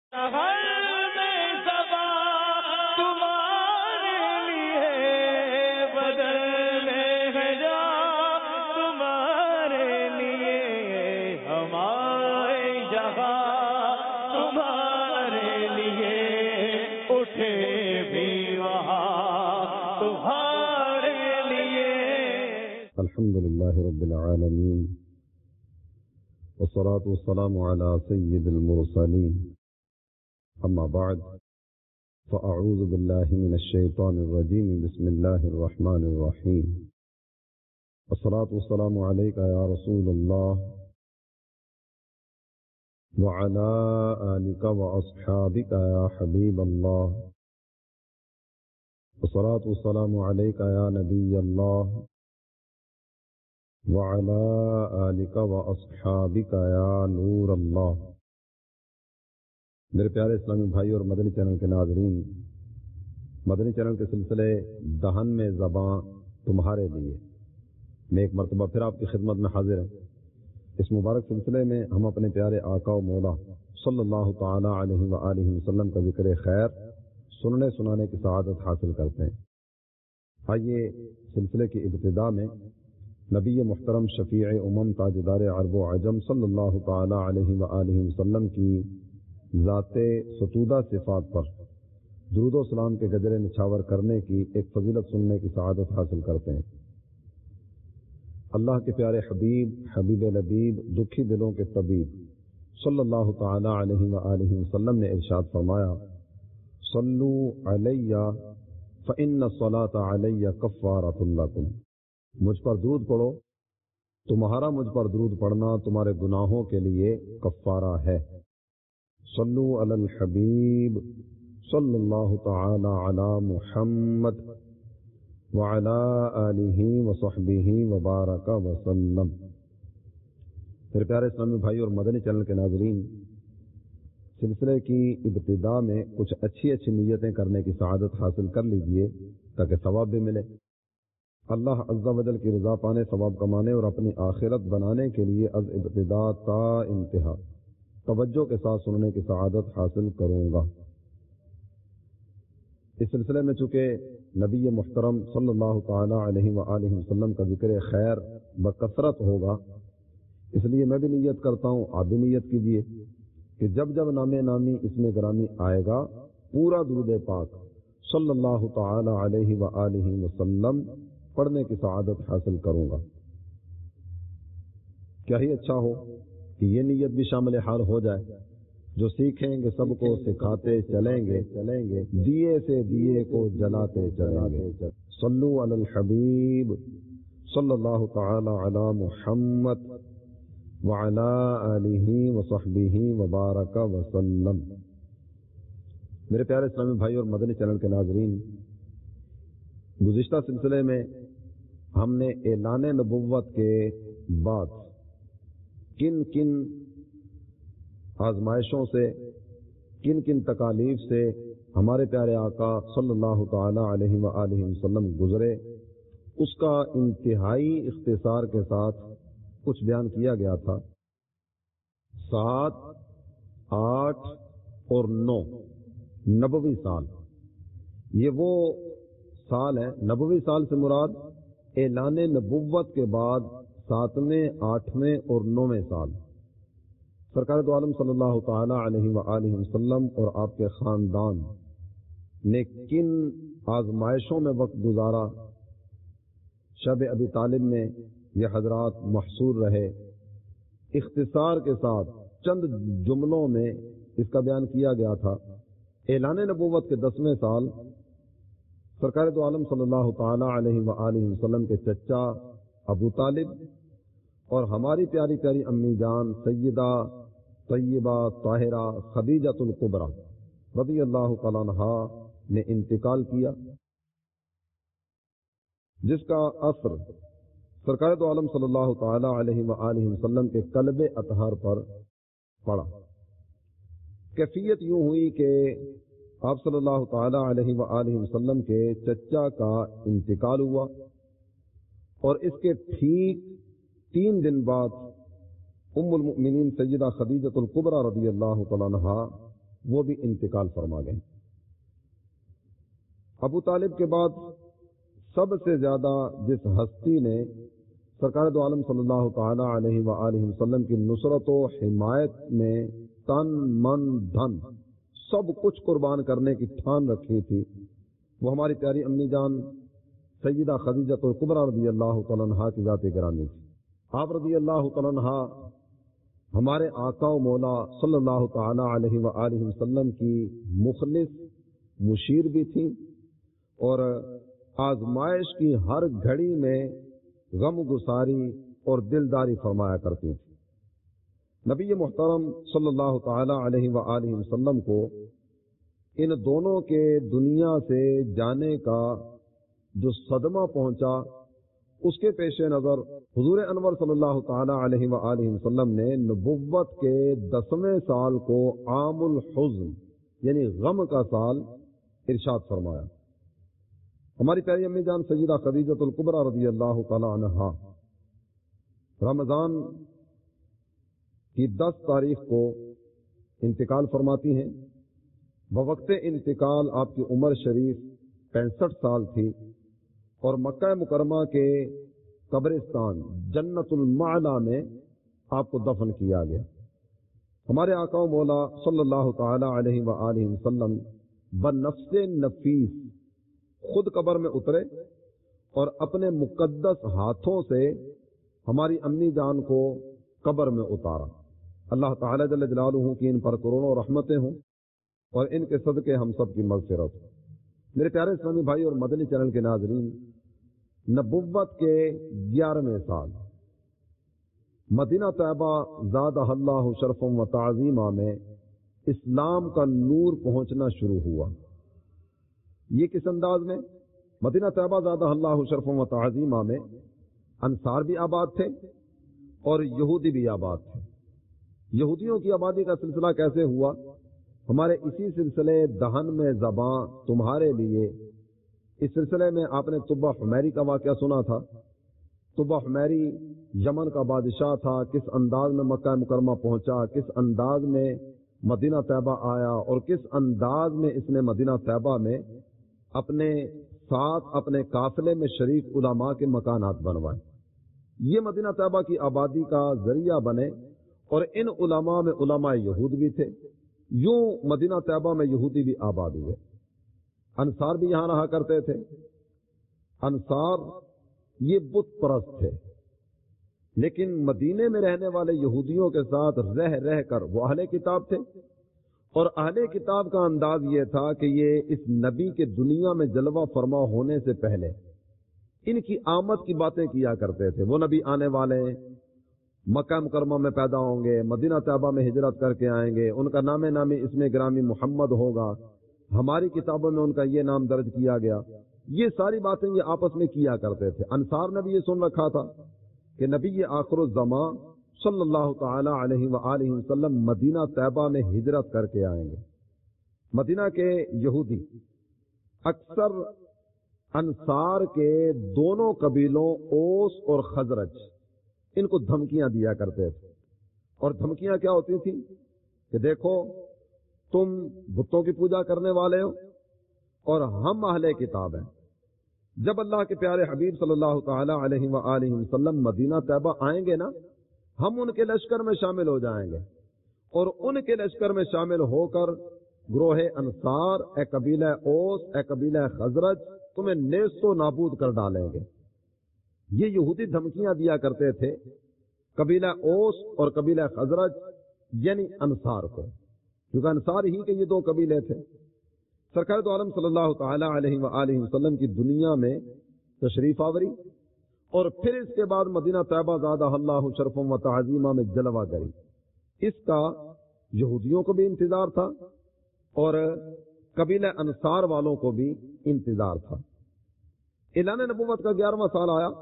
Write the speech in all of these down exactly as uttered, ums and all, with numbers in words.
ہر میں زباں تمہارے لیے بدلنے ہیں جا تمہارے لیے ہمارے جہاں تمہارے لیے اٹھے بھی وہاں تمہارے لیے. الحمدللہ رب العالمین والصلاة والسلام على سيد المرسلين. أما بعد فأعوذ بالله من الشيطان الرجيم. بسم الله الرحمن الرحيم. والصلاة والسلام عليك يا رسول الله وعلى آلك وأصحابك يا حبيب الله. والصلاة والسلام عليك يا نبي الله وعلى آلك وأصحابك يا نور الله. میرے پیارے اسلامی بھائی اور مدنی چینل کے ناظرین، مدنی چینل کے سلسلے دہن میں زباں تمہارے لیے میں ایک مرتبہ پھر آپ کی خدمت میں حاضر ہیں. اس مبارک سلسلے میں ہم اپنے پیارے آقا و مولا صلی اللہ تعالی علیہ وآلہ وسلم کا ذکر خیر سننے سنانے کی سعادت حاصل کرتے ہیں. آئیے سلسلے کی ابتدا میں نبی محترم شفیع امم تاجدار عرب و عجم صلی اللہ تعالی علیہ وآلہ وسلم کی ذات ستودہ صفات پر درود و سلام کے گجرے نچھاور کرنے کی ایک فضیلت سننے کی سعادت حاصل کرتے ہیں. اللہ کے پیارے حبیب حبیب لبیب دکھی دلوں کے طبیب صلی اللہ تعالی علیہ وآلہ وسلم نے ارشاد فرمایا، صلو علی فإن الصلاۃ علی کفارۃ لکم. مجھ پر درود پڑھو، تمہارا مجھ پر درود پڑھنا تمہارے گناہوں کے لیے کفارہ ہے. صلو علی الحبیب صلی اللہ تعالی علی محمد وعلی آلہ وصحبہ وبارک وسلم. پھر پیارے اسلامی بھائی اور مدنی چینل کے ناظرین، سلسلے کی ابتدا میں کچھ اچھی اچھی نیتیں کرنے کی سعادت حاصل کر لیجئے تاکہ ثواب بھی ملے. اللہ عز و جل کی رضا پانے، ثواب کمانے اور اپنی آخرت بنانے کے لیے از ابتدا تا انتہا توجہ کے ساتھ سننے کی سعادت حاصل کروں گا. اس سلسلے میں چونکہ نبی محترم صلی اللہ تعالی علیہ وآلہ وسلم کا ذکر خیر بکثرت ہوگا، اس لیے میں بھی نیت کرتا ہوں، آپ بھی نیت کیجیے کہ جب جب نام نامی اسم گرامی آئے گا پورا درود پاک صلی اللہ تعالی علیہ وآلہ وسلم پڑھنے کی سعادت حاصل کروں گا. کیا ہی اچھا ہو کہ یہ نیت بھی شامل حال ہو جائے، جو سیکھیں گے سب کو سکھاتے چلیں گے چلیں گے دیے سے دیے کو جلاتے چلیں گے. صلو علی الحبیب صلی اللہ تعالی علی محمد وعلی آلہ وصحبہ وبارک وسلم. میرے پیارے اسلامی بھائی اور مدنی چینل کے ناظرین، گزشتہ سلسلے میں ہم نے اعلان نبوت کے بعد کن کن آزمائشوں سے، کن کن تکالیف سے ہمارے پیارے آقا صلی اللہ تعالی علیہ وآلہ وسلم گزرے، اس کا انتہائی اختصار کے ساتھ کچھ بیان کیا گیا تھا. سات، آٹھ اور نو نبوی سال، یہ وہ سال ہے. نبوی سال سے مراد اعلان نبوت کے بعد ساتویں، آٹھویں اور نویں سال سرکار دو عالم صلی اللہ تعالی علیہ وآلہ وسلم اور آپ کے خاندان نے کن آزمائشوں میں وقت گزارا. شب ابی طالب میں یہ حضرات محصور رہے. اختصار کے ساتھ چند جملوں میں اس کا بیان کیا گیا تھا. اعلان نبوت کے دسویں سال سرکار دو عالم صلی اللہ تعالی علیہ وآلہ وسلم کے چچا ابو طالب اور ہماری پیاری پیاری امی جان سیدہ طیبہ طاہرہ خدیجۃ الکبریٰ رضی اللہ تعالی عنہا نے انتقال کیا، جس کا اثر سرکار دو عالم صلی اللہ تعالی علیہ وآلہ وسلم کے قلب اطہر پر پڑا. کیفیت یوں ہوئی کہ آپ صلی اللہ تعالی علیہ وآلہ وسلم کے چچا کا انتقال ہوا اور اس کے ٹھیک تین دن بعد ام المؤمنین سیدہ خدیجۃ الکبریٰ رضی اللہ تعالی عنہا وہ بھی انتقال فرما گئے۔ ابو طالب کے بعد سب سے زیادہ جس ہستی نے سرکار دو عالم صلی اللہ تعالی علیہ وآلہ وسلم کی نصرت و حمایت میں تن من دھن سب کچھ قربان کرنے کی ٹھان رکھی تھی، وہ ہماری پیاری امی جان سیدہ خدیجہ الکبریٰ رضی اللہ تعالیٰ عنہا کی ذات گرامی تھی۔ آپ رضی اللہ تعالیٰ عنہا ہمارے آقا و مولا صلی اللہ تعالی علیہ وآلہ وسلم کی مخلص مشیر بھی تھی، اور آزمائش کی ہر گھڑی میں غم گساری اور دلداری فرمایا کرتی تھی۔ نبی محترم صلی اللہ تعالی علیہ وآلہ وسلم کو ان دونوں کے دنیا سے جانے کا جو صدمہ پہنچا، اس کے پیش نظر حضور انور صلی اللہ تعالی علیہ وآلہ وسلم نے نبوت کے دسویں سال کو عام الحزن یعنی غم کا سال ارشاد فرمایا۔ ہماری پیاری امی جان سیدہ خدیجہ الکبریٰ رضی اللہ تعالی عنہا رمضان کی دس تاریخ کو انتقال فرماتی ہیں۔ بوقت انتقال آپ کی عمر شریف پینسٹھ سال تھی، اور مکہ مکرمہ کے قبرستان جنت المعلا میں آپ کو دفن کیا گیا۔ ہمارے آقا و مولا صلی اللہ تعالی علیہ وآلہ وسلم بنفس نفیس خود قبر میں اترے اور اپنے مقدس ہاتھوں سے ہماری امی جان کو قبر میں اتارا۔ اللہ تعالی جل جلالہ کی ان پر کروڑوں رحمتیں ہوں، اور ان کے صدقے ہم سب کی مغفرت ہو۔ میرے پیارے اسلامی بھائی اور مدنی چینل کے ناظرین، نبوت کے گیارہویں سال مدینہ طیبہ زادہ اللہ شرفا و تعظیمہ میں اسلام کا نور پہنچنا شروع ہوا۔ یہ کس انداز میں؟ مدینہ طیبہ زادہ اللہ شرفا و تعظیمہ میں انصار بھی آباد تھے اور یہودی بھی آباد تھے۔ یہودیوں کی آبادی کا سلسلہ کیسے ہوا؟ ہمارے اسی سلسلے دہن میں زباں تمہارے لیے، اس سلسلے میں آپ نے طبہ حمیری کا واقعہ سنا تھا۔ طبہ حمیری یمن کا بادشاہ تھا، کس انداز میں مکہ مکرمہ پہنچا، کس انداز میں مدینہ طیبہ آیا، اور کس انداز میں اس نے مدینہ طیبہ میں اپنے ساتھ اپنے قافلے میں شریک علماء کے مکانات بنوائے۔ یہ مدینہ طیبہ کی آبادی کا ذریعہ بنے، اور ان علماء میں علماء یہود بھی تھے۔ یوں مدینہ طیبہ میں یہودی بھی آباد ہوئے۔ انصار بھی یہاں رہا کرتے تھے۔ انصار یہ بت پرست تھے، لیکن مدینے میں رہنے والے یہودیوں کے ساتھ رہ رہ کر وہ اہل کتاب تھے، اور اہل کتاب کا انداز یہ تھا کہ یہ اس نبی کے دنیا میں جلوہ فرما ہونے سے پہلے ان کی آمد کی باتیں کیا کرتے تھے۔ وہ نبی آنے والے مکہ مکرمہ میں پیدا ہوں گے، مدینہ طیبہ میں ہجرت کر کے آئیں گے، ان کا نام نامی اس میں گرامی محمد ہوگا، ہماری کتابوں میں ان کا یہ نام درج کیا گیا۔ یہ ساری باتیں یہ آپس میں کیا کرتے تھے۔ انصار نے بھی یہ سن رکھا تھا کہ نبی آخر الزمان صلی اللہ تعالی علیہ وآلہ وسلم مدینہ طیبہ میں ہجرت کر کے آئیں گے۔ مدینہ کے یہودی اکثر انصار کے دونوں قبیلوں اوس اور خزرج ان کو دھمکیاں دیا کرتے تھے، اور دھمکیاں کیا ہوتی تھیں کہ دیکھو تم بتوں کی پوجا کرنے والے ہو اور ہم اہل کتاب ہیں۔ جب اللہ کے پیارے حبیب صلی اللہ تعالی علیہ وآلہ وسلم مدینہ طیبہ آئیں گے نا، ہم ان کے لشکر میں شامل ہو جائیں گے، اور ان کے لشکر میں شامل ہو کر گروہ انصار، اے قبیلہ اوس، اے قبیلہ خزرج، تمہیں نیست و نابود کر ڈالیں گے۔ یہ یہودی دھمکیاں دیا کرتے تھے قبیلہ اوس اور قبیلہ خزرج یعنی انصار کو، کیونکہ انصار ہی کے یہ دو قبیلے تھے۔ سرکار دو عالم صلی اللہ تعالی علیہ وآلہ وسلم کی دنیا میں تشریف آوری، اور پھر اس کے بعد مدینہ طیبہ زادہ اللہ شرفا و تعظیمہ میں جلوہ گری، اس کا یہودیوں کو بھی انتظار تھا اور قبیلہ انصار والوں کو بھی انتظار تھا۔ اعلان نبوت کا گیارہواں سال آیا۔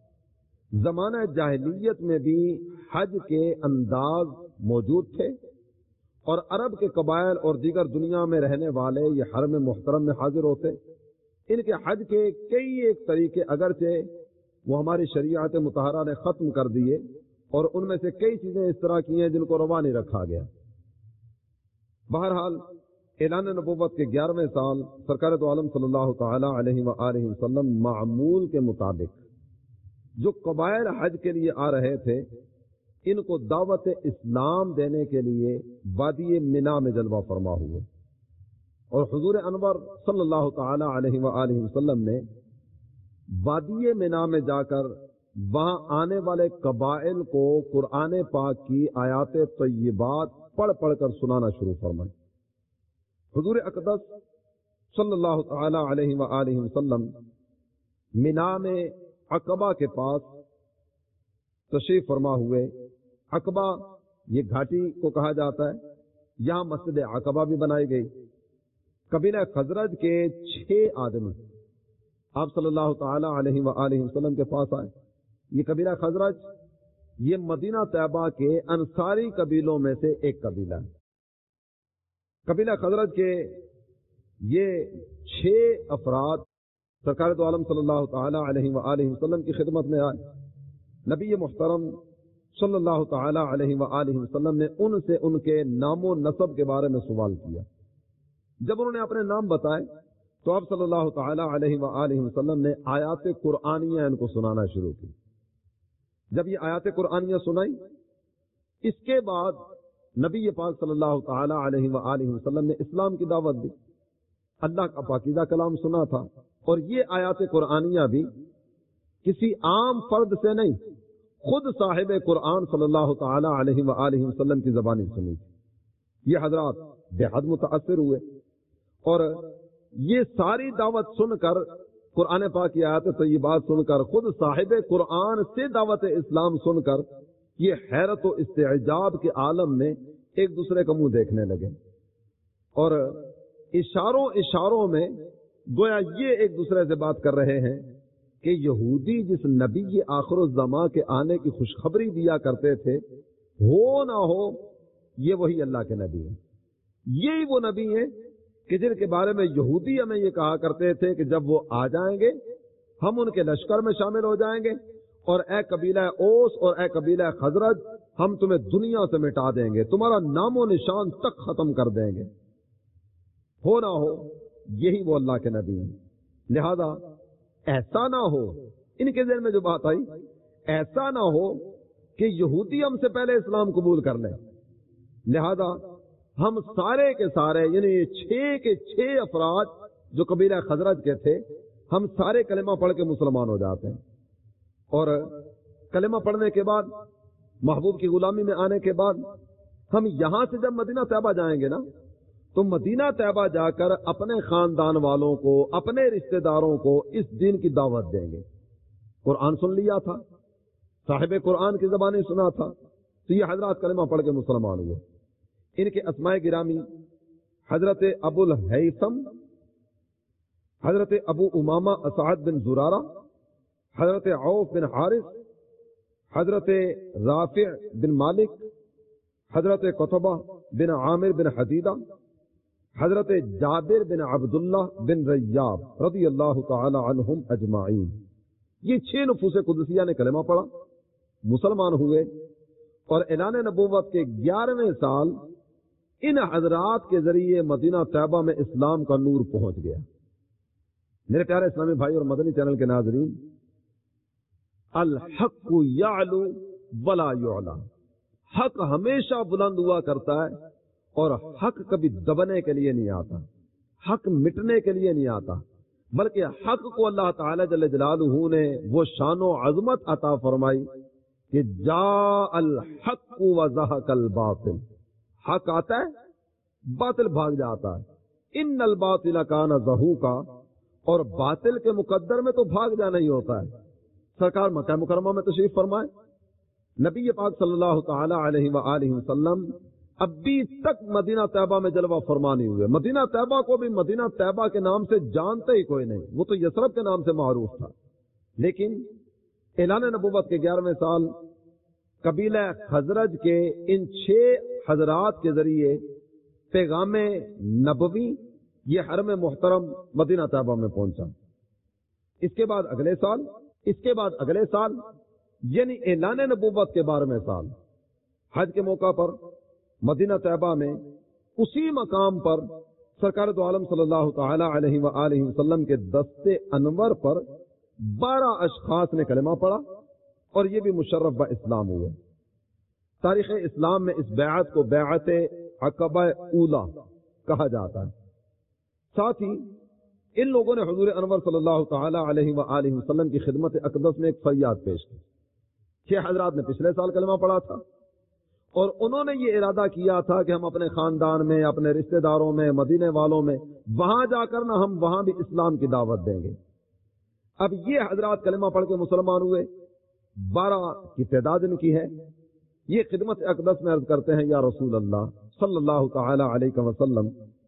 زمانہ جاہلیت میں بھی حج کے انداز موجود تھے، اور عرب کے قبائل اور دیگر دنیا میں رہنے والے یہ حرم محترم میں حاضر ہوتے۔ ان کے حج کے کئی ایک طریقے اگرچہ وہ ہماری شریعت مطہرہ نے ختم کر دیے، اور ان میں سے کئی چیزیں اس طرح کی ہیں جن کو روا نہیں رکھا گیا۔ بہرحال اعلان نبوت کے گیارہویں سال سرکار دو عالم صلی اللہ تعالی علیہ وآلہ وسلم معمول کے مطابق جو قبائل حج کے لیے آ رہے تھے ان کو دعوت اسلام دینے کے لیے وادی منا میں جلوہ فرما ہوئے، اور حضور انور صلی اللہ تعالی علیہ وآلہ وسلم نے وادی منا میں جا کر وہاں آنے والے قبائل کو قرآن پاک کی آیات طیبات پڑھ پڑھ کر سنانا شروع فرمائے۔ حضور اقدس صلی اللہ تعالی علیہ وآلہ وسلم منا میں عقبہ کے پاس تشریف فرما ہوئے۔ عقبہ یہ گھاٹی کو کہا جاتا ہے، یہاں مسجد عقبہ بھی بنائی گئی۔ قبیلہ خزرج کے چھ آدمی آپ صلی اللہ تعالی علیہ وآلہ وسلم کے پاس آئے۔ یہ قبیلہ خزرج یہ مدینہ طیبہ کے انصاری قبیلوں میں سے ایک قبیلہ ہے۔ قبیلہ خزرج کے یہ چھ افراد سرکار دو عالم صلی اللہ تعالی علیہ وآلہ وسلم کی خدمت میں آئے۔ نبی محترم صلی اللہ تعالی علیہ وآلہ وسلم نے ان سے ان کے نام و نسب کے بارے میں سوال کیا۔ جب انہوں نے اپنے نام بتائے تو آپ صلی اللہ تعالی علیہ وآلہ وسلم نے آیات قرآنیہ ان کو سنانا شروع کی۔ جب یہ آیات قرآنیہ سنائی، اس کے بعد نبی پاک صلی اللہ تعالی علیہ وآلہ وسلم نے اسلام کی دعوت دی۔ اللہ کا پاکیزہ کلام سنا تھا، اور یہ آیات قرآنیہ بھی کسی عام فرد سے نہیں، خود صاحب قرآن صلی اللہ تعالی علیہ وآلہ وسلم کی زبانی سنی تھی۔ یہ حضرات بے حد متاثر ہوئے، اور یہ ساری دعوت سن کر، قرآن پاک کی آیات طیبات سن کر، خود صاحب قرآن سے دعوت اسلام سن کر یہ حیرت و استعجاب کے عالم میں ایک دوسرے کا منہ دیکھنے لگے، اور اشاروں اشاروں میں گویا یہ ایک دوسرے سے بات کر رہے ہیں کہ یہودی جس نبی آخر الزماں کے آنے کی خوشخبری دیا کرتے تھے، ہو نہ ہو یہ وہی اللہ کے نبی ہیں، یہی وہ نبی ہیں کہ جن کے بارے میں یہودی ہمیں یہ کہا کرتے تھے کہ جب وہ آ جائیں گے ہم ان کے لشکر میں شامل ہو جائیں گے، اور اے قبیلہ اوس اور اے قبیلہ خزرج، ہم تمہیں دنیا سے مٹا دیں گے، تمہارا نام و نشان تک ختم کر دیں گے۔ ہو نہ ہو یہی وہ اللہ کے نبی ہیں۔ لہذا ایسا نہ ہو، ان کے ذہن میں جو بات آئی، ایسا نہ ہو کہ یہودی ہم سے پہلے اسلام قبول کر لیں، لہذا ہم سارے کے سارے، یعنی چھ کے چھ افراد جو قبیلہ خزرج کے تھے، ہم سارے کلمہ پڑھ کے مسلمان ہو جاتے ہیں، اور کلمہ پڑھنے کے بعد، محبوب کی غلامی میں آنے کے بعد، ہم یہاں سے جب مدینہ طیبہ جائیں گے نا، تو مدینہ طیبہ جا کر اپنے خاندان والوں کو، اپنے رشتہ داروں کو اس دین کی دعوت دیں گے۔ قرآن سن لیا تھا، صاحب قرآن کی زبانی سنا تھا، تو یہ حضرات کلمہ پڑھ کے مسلمان ہوئے۔ ان کے اسماء گرامی حضرت ابو الہیثم، حضرت ابو امامہ اسعد بن زرارہ، حضرت عوف بن حارث، حضرت رافع بن مالک، حضرت قطبہ بن عامر بن حدیدہ، حضرت جابر بن عبداللہ بن ریاب رضی اللہ تعالی عنہم اجمعین۔ یہ چھ نفوس قدسیہ نے کلمہ پڑھا، مسلمان ہوئے، اور اعلان نبوت کے گیارہویں سال ان حضرات کے ذریعے مدینہ طیبہ میں اسلام کا نور پہنچ گیا۔ میرے پیارے اسلامی بھائی اور مدنی چینل کے ناظرین، الحق یعلو ولا یعلا، حق ہمیشہ بلند ہوا کرتا ہے، اور حق کبھی دبنے کے لیے نہیں آتا، حق مٹنے کے لیے نہیں آتا، بلکہ حق کو اللہ تعالی جل جلالہ نے وہ شان و عظمت عطا فرمائی کہ جاء الحق وزہق الباطل، حق آتا ہے، باطل بھاگ جاتا ہے۔ ان الباطل کان زہوقا، اور باطل کے مقدر میں تو بھاگ جانا ہی ہوتا ہے۔ سرکار مکہ مکرمہ میں تشریف فرمائے، نبی پاک صلی اللہ تعالی علیہ وآلہ وسلم ابھی تک مدینہ طیبہ میں جلوہ فرما نہیں ہوئے۔ مدینہ طیبہ کو بھی مدینہ طیبہ کے نام سے جانتے ہی کوئی نہیں، وہ تو یثرب کے نام سے معروف تھا۔ لیکن اعلان نبوت کے گیارہویں سال قبیلہ خزرج کے ان چھ حضرات کے ذریعے پیغام نبوی یہ حرم محترم مدینہ طیبہ میں پہنچا۔ اس کے بعد اگلے سال اس کے بعد اگلے سال یعنی اعلان نبوت کے بارہویں سال حج کے موقع پر مدینہ طیبہ میں اسی مقام پر سرکار دو عالم صلی اللہ تعالی علیہ وآلہ وسلم کے دستے انور پر بارہ اشخاص نے کلمہ پڑھا اور یہ بھی مشرف با اسلام ہوئے. تاریخ اسلام میں اس بیعت کو بیعت عقبہ اولا کہا جاتا ہے. ساتھ ہی ان لوگوں نے حضور انور صلی اللہ تعالی علیہ وآلہ وسلم کی خدمت اقدس میں ایک فریاد پیش کی. چھ حضرات نے پچھلے سال کلمہ پڑھا تھا اور انہوں نے یہ ارادہ کیا تھا کہ ہم اپنے خاندان میں، اپنے رشتہ داروں میں، مدینے والوں میں وہاں جا کر نہ ہم وہاں بھی اسلام کی دعوت دیں گے. اب یہ حضرات کلمہ پڑھ کے مسلمان ہوئے، بارہ کی تعداد ان کی ہے. یہ خدمت اقدس میں عرض کرتے ہیں یا رسول اللہ صلی اللہ تعالی علیہ وسلم،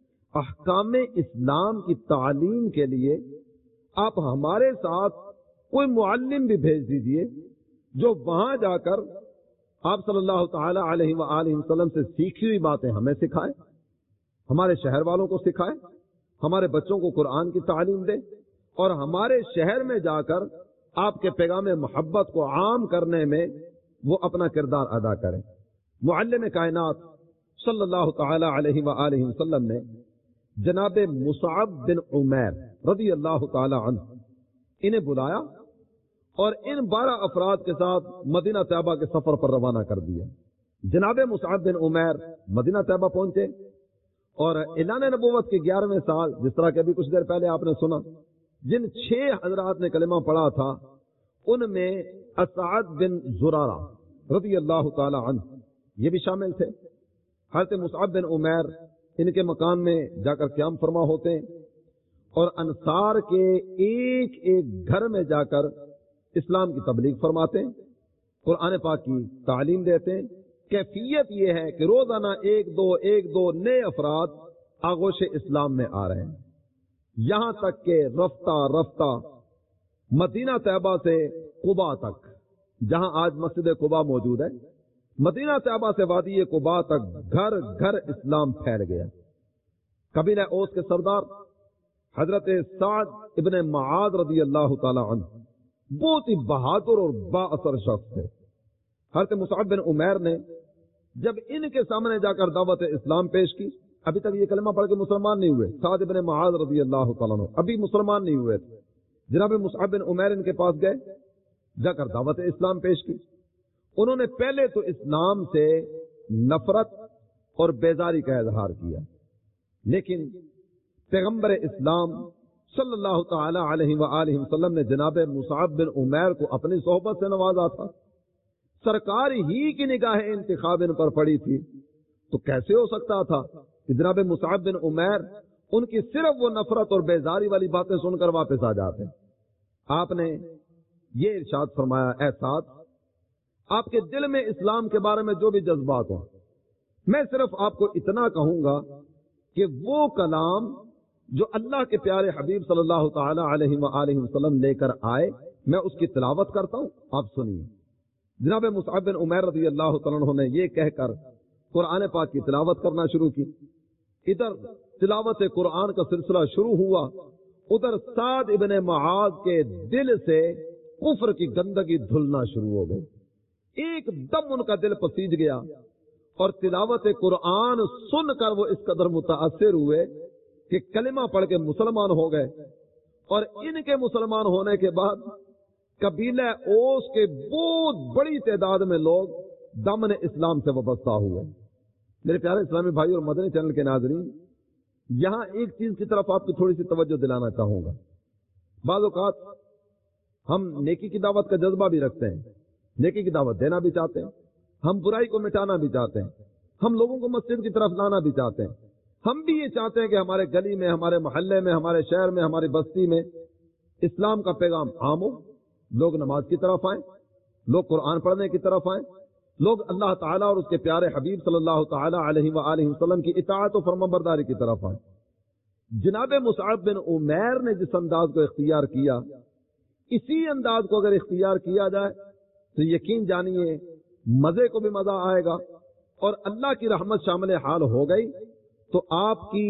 احکام اسلام کی تعلیم کے لیے آپ ہمارے ساتھ کوئی معلم بھی بھیج دیجئے جو وہاں جا کر آپ صلی اللہ تعالی علیہ وآلہ وسلم سے سیکھی ہوئی باتیں ہمیں سکھائے، ہمارے شہر والوں کو سکھائے، ہمارے بچوں کو قرآن کی تعلیم دے اور ہمارے شہر میں جا کر آپ کے پیغام محبت کو عام کرنے میں وہ اپنا کردار ادا کریں. معلم کائنات صلی اللہ تعالی علیہ وآلہ وسلم نے جناب مصعب بن عمیر رضی اللہ تعالی عنہ انہیں بلایا اور ان بارہ افراد کے ساتھ مدینہ طیبہ کے سفر پر روانہ کر دیا. جناب مصعب بن عمیر مدینہ طیبہ پہنچے اور اعلان نبوت کے گیارہویں سال، جس طرح کہ ابھی کچھ دیر پہلے آپ نے سنا، جن چھ حضرات نے کلمہ پڑھا تھا ان میں اسعد بن زرارہ رضی اللہ تعالی عنہ یہ بھی شامل تھے. حضرت مصعب بن عمیر ان کے مکان میں جا کر قیام فرما ہوتے ہیں اور انصار کے ایک ایک گھر میں جا کر اسلام کی تبلیغ فرماتے ہیں، قرآن پاک کی تعلیم دیتے ہیں. کیفیت یہ ہے کہ روزانہ ایک دو ایک دو نئے افراد آغوش اسلام میں آ رہے ہیں، یہاں تک کہ رفتہ رفتہ مدینہ طیبہ سے قباء تک، جہاں آج مسجد قباء موجود ہے، مدینہ طیبہ سے وادی قباء تک گھر گھر اسلام پھیل گیا. قبیلہ اوس کے سردار حضرت سعد ابن معاذ رضی اللہ تعالی عنہ بہت ہی بہادر اور با اثر شخص تھے. حضرت مصعب بن عمیر نے جب ان کے سامنے جا کر دعوت اسلام پیش کی، ابھی تک یہ کلمہ پڑھ کے مسلمان نہیں ہوئے، سعد ابن معاذ رضی اللہ تعالیٰ عنہ ابھی مسلمان نہیں ہوئے تھے. جناب مصعب بن عمیر ان کے پاس گئے، جا کر دعوت اسلام پیش کی. انہوں نے پہلے تو اسلام سے نفرت اور بیزاری کا اظہار کیا، لیکن پیغمبر اسلام صلی اللہ تعالی علیہ وآلہ وسلم نے جناب مصعب بن عمیر کو اپنی صحبت سے نوازا تھا. سرکار ہی کی نگاہ انتخاب ان پر پڑی تھی، تو کیسے ہو سکتا تھا کہ جناب مصعب بن عمیر ان کی صرف وہ نفرت اور بیزاری والی باتیں سن کر واپس آ جاتے. آپ نے یہ ارشاد فرمایا، اے سعد، آپ کے دل میں اسلام کے بارے میں جو بھی جذبات ہوں، میں صرف آپ کو اتنا کہوں گا کہ وہ کلام جو اللہ کے پیارے حبیب صلی اللہ تعالی علیہ وآلہ وسلم لے کر آئے، میں اس کی تلاوت کرتا ہوں، آپ سنیے. جناب مصعب بن عمیر رضی اللہ تعالیٰ عنہ نے یہ کہہ کر قرآن پاک کی تلاوت کرنا شروع کی. ادھر تلاوت قرآن کا سلسلہ شروع ہوا، ادھر سعد ابن معاذ کے دل سے کفر کی گندگی دھلنا شروع ہو گئی. ایک دم ان کا دل پسیج گیا اور تلاوت قرآن سن کر وہ اس قدر متاثر ہوئے کہ کلمہ پڑھ کے مسلمان ہو گئے. اور ان کے مسلمان ہونے کے بعد قبیلہ اوس کے بہت بڑی تعداد میں لوگ دامن اسلام سے وابستہ ہوئے. میرے پیارے اسلامی بھائی اور مدنی چینل کے ناظرین، یہاں ایک چیز کی طرف آپ کو تھوڑی سی توجہ دلانا چاہوں گا. بعض اوقات ہم نیکی کی دعوت کا جذبہ بھی رکھتے ہیں، نیکی کی دعوت دینا بھی چاہتے ہیں، ہم برائی کو مٹانا بھی چاہتے ہیں، ہم لوگوں کو مسجد کی طرف لانا بھی چاہتے ہیں. ہم بھی یہ چاہتے ہیں کہ ہمارے گلی میں، ہمارے محلے میں، ہمارے شہر میں، ہماری بستی میں اسلام کا پیغام عام ہو، لوگ نماز کی طرف آئیں، لوگ قرآن پڑھنے کی طرف آئیں، لوگ اللہ تعالیٰ اور اس کے پیارے حبیب صلی اللہ تعالیٰ علیہ وآلہ وسلم کی اطاعت و فرما برداری کی طرف آئیں. جناب مصعب بن عمیر نے جس انداز کو اختیار کیا، اسی انداز کو اگر اختیار کیا جائے تو یقین جانیے مزے کو بھی مزہ آئے گا اور اللہ کی رحمت شامل حال ہو گئی تو آپ کی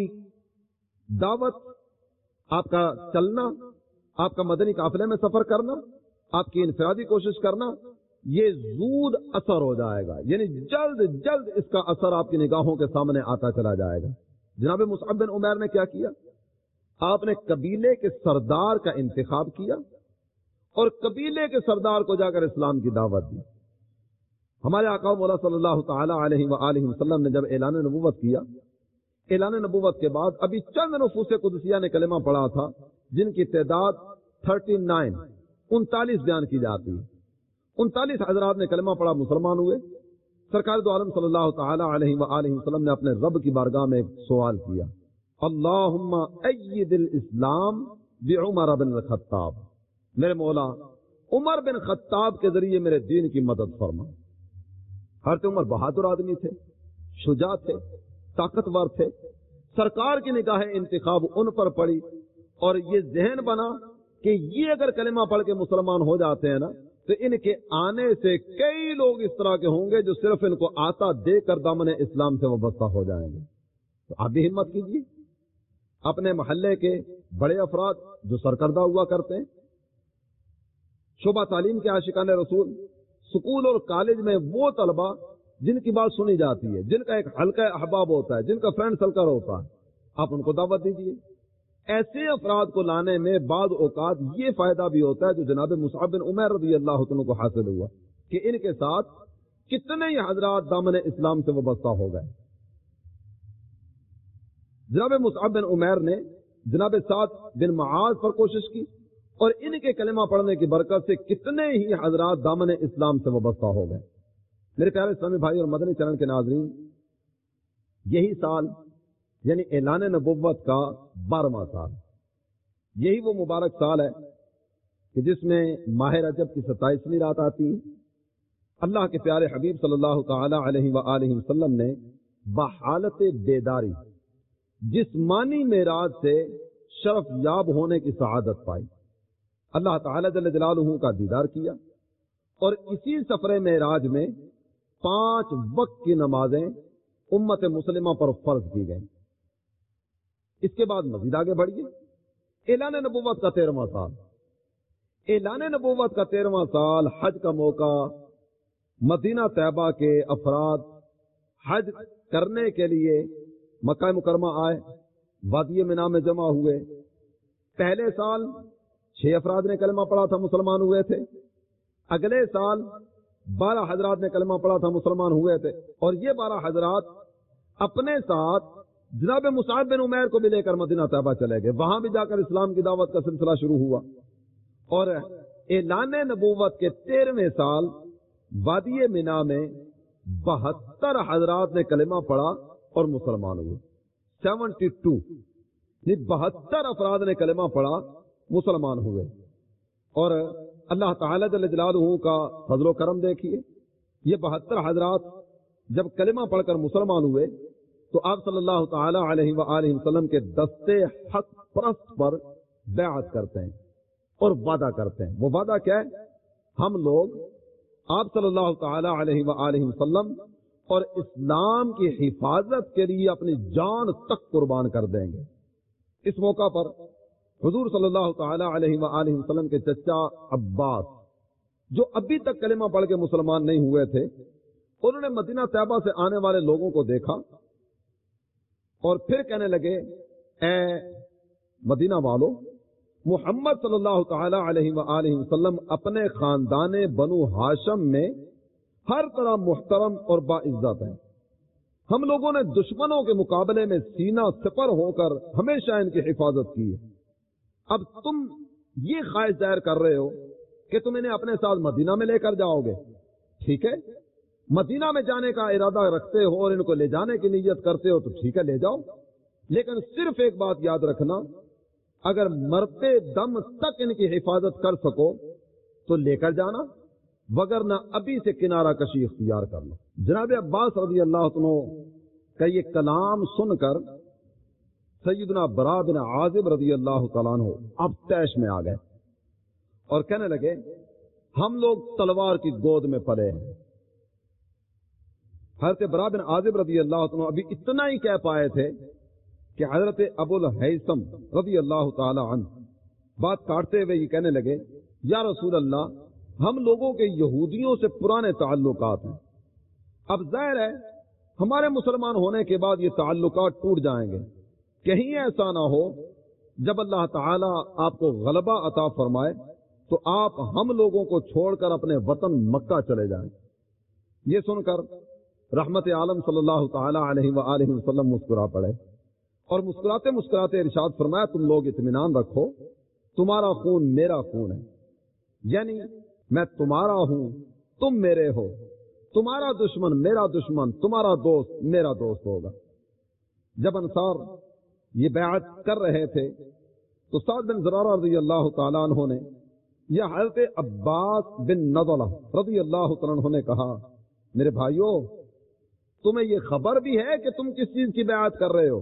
دعوت، آپ کا چلنا، آپ کا مدنی قافلے میں سفر کرنا، آپ کی انفرادی کوشش کرنا، یہ زود اثر ہو جائے گا. یعنی جلد جلد اس کا اثر آپ کی نگاہوں کے سامنے آتا چلا جائے گا. جناب مصعب بن عمیر نے کیا کیا؟ آپ نے قبیلے کے سردار کا انتخاب کیا اور قبیلے کے سردار کو جا کر اسلام کی دعوت دی. ہمارے آقا مولا صلی اللہ تعالی علیہ وآلہ وسلم نے جب اعلان نبوت کیا، اعلان نبوت کے بعد ابھی چند نفوس قدسیہ نے کلمہ پڑھا تھا، جن کی تعداد تھرٹی نائن انتالیس بیان کی جاتی ہے. انتالیس حضرات نے کلمہ پڑھا، مسلمان ہوئے. سرکار دو عالم صلی اللہ تعالی علیہ وآلہ وسلم نے اپنے رب کی بارگاہ میں ایک سوال کیا، اللہم اید الاسلام بعمر بن الخطاب، میرے مولا عمر بن خطاب کے ذریعے میرے دین کی مدد فرما. حضرت عمر بہادر آدمی تھے، شجاع تھے، طاقتور تھے. سرکار کی نگاہ انتخاب ان پر پڑی اور یہ ذہن بنا کہ یہ اگر کلمہ پڑھ کے مسلمان ہو جاتے ہیں نا تو ان کے آنے سے کئی لوگ اس طرح کے ہوں گے جو صرف ان کو آتا دے کر دامن اسلام سے وابستہ ہو جائیں گے. تو آپ بھی ہمت کیجیے، اپنے محلے کے بڑے افراد جو سرکردہ ہوا کرتے ہیں، شعبہ تعلیم کے عاشقان رسول، سکول اور کالج میں وہ طلبہ جن کی بات سنی جاتی ہے، جن کا ایک حلقہ احباب ہوتا ہے، جن کا فرینڈ سرکل ہوتا ہے، آپ ان کو دعوت دیجیے. ایسے افراد کو لانے میں بعض اوقات یہ فائدہ بھی ہوتا ہے جو جناب مصعب بن عمیر رضی اللہ عنہ کو حاصل ہوا کہ ان کے ساتھ کتنے ہی حضرات دامن اسلام سے وابستہ ہو گئے. جناب مصعب بن عمیر نے جناب سعد بن معاذ پر کوشش کی اور ان کے کلمہ پڑھنے کی برکت سے کتنے ہی حضرات دامن اسلام سے وابستہ ہو گئے. میرے پیارے اسلامی بھائی اور مدنی چینل کے ناظرین، یہی سال یعنی اعلان نبوت کا بارہواں سال، یہی وہ مبارک سال ہے کہ جس میں ماہ رجب کی ستائیسویں رات آتی ہے. اللہ کے پیارے حبیب صلی اللہ تعالی علیہ وآلہ وسلم نے بحالت بیداری جسمانی معراج سے شرف یاب ہونے کی سعادت پائی. اللہ تعالی جل جلالہ کا دیدار کیا اور اسی سفر معراج میں پانچ وقت کی نمازیں امت مسلمہ پر فرض کی گئیں. اس کے بعد مزید آگے بڑھیے. اعلان نبوت کا تیرہواں سال، اعلان نبوت کا تیرہواں سال، حج کا موقع. مدینہ طیبہ کے افراد حج کرنے کے لیے مکہ مکرمہ آئے، وادی منا میں جمع ہوئے. پہلے سال چھ افراد نے کلمہ پڑھا تھا، مسلمان ہوئے تھے. اگلے سال بارہ حضرات نے کلمہ پڑھا تھا، مسلمان ہوئے تھے. اور یہ بارہ حضرات اپنے ساتھ جناب مصعب بن عمیر کو بھی لے کر مدینہ طیبہ چلے گئے. وہاں بھی جا کر اسلام کی دعوت کا سلسلہ شروع ہوا اور اعلان نبوت کے تیرہویں سال وادی منا میں بہتر حضرات نے کلمہ پڑھا اور مسلمان ہوئے. سیونٹی ٹو بہتر افراد نے کلمہ پڑھا، مسلمان ہوئے. اور اللہ تعالی جل جلالہ کا فضل و کرم دیکھیے، یہ بہتر حضرات جب کلمہ پڑھ کر مسلمان ہوئے تو آپ صلی اللہ تعالی علیہ وآلہ وسلم کے دستے حق پرست پر بیعت کرتے ہیں اور وعدہ کرتے ہیں. وہ وعدہ کیا ہے؟ ہم لوگ آپ صلی اللہ تعالی علیہ وآلہ وسلم اور اسلام کی حفاظت کے لیے اپنی جان تک قربان کر دیں گے. اس موقع پر حضور صلی اللہ تعالی علیہ وآلہ وسلم کے چچا عباس، جو ابھی تک کلمہ پڑھ کے مسلمان نہیں ہوئے تھے، انہوں نے مدینہ طیبہ سے آنے والے لوگوں کو دیکھا اور پھر کہنے لگے، اے مدینہ والو، محمد صلی اللہ تعالی علیہ وآلہ وسلم اپنے خاندان بنو ہاشم میں ہر طرح محترم اور باعزت ہیں. ہم لوگوں نے دشمنوں کے مقابلے میں سینہ سپر ہو کر ہمیشہ ان کی حفاظت کی ہے. اب تم یہ خواہش ظاہر کر رہے ہو کہ تم انہیں اپنے ساتھ مدینہ میں لے کر جاؤ گے. ٹھیک ہے، مدینہ میں جانے کا ارادہ رکھتے ہو اور ان کو لے جانے کی نیت کرتے ہو تو ٹھیک ہے، لے جاؤ. لیکن صرف ایک بات یاد رکھنا، اگر مرتے دم تک ان کی حفاظت کر سکو تو لے کر جانا، وگرنہ ابھی سے کنارہ کشی اختیار کر لو. جناب عباس رضی اللہ عنہ کا یہ کلام سن کر سیدنا برا بن عازب رضی اللہ تعالیٰ عنہ اب تیش میں آ گئے اور کہنے لگے، ہم لوگ تلوار کی گود میں پلے ہیں. حضرت برا بن عازب رضی اللہ عنہ ابھی اتنا ہی کہہ پائے تھے کہ حضرت ابو الہیثم رضی اللہ تعالی عنہ بات کاٹتے ہوئے یہ کہنے لگے، یا رسول اللہ، ہم لوگوں کے یہودیوں سے پرانے تعلقات ہیں. اب ظاہر ہے ہمارے مسلمان ہونے کے بعد یہ تعلقات ٹوٹ جائیں گے. کہیں ایسا نہ ہو جب اللہ تعالی آپ کو غلبہ عطا فرمائے تو آپ ہم لوگوں کو چھوڑ کر اپنے وطن مکہ چلے جائیں. یہ سن کر رحمت عالم صلی اللہ تعالی علیہ وآلہ وسلم مسکرا پڑے اور مسکراتے مسکراتے ارشاد فرمایا تم لوگ اطمینان رکھو، تمہارا خون میرا خون ہے، یعنی میں تمہارا ہوں تم میرے ہو، تمہارا دشمن میرا دشمن، تمہارا دوست میرا دوست ہوگا. جب انصار یہ بیعت کر رہے تھے تو سعد بن زرارہ رضی اللہ تعالیٰ عنہ نے یا حضرت عباس بن نضلہ رضی اللہ تعالیٰ عنہ نے کہا میرے بھائیو تمہیں یہ خبر بھی ہے کہ تم کس چیز کی بیعت کر رہے ہو؟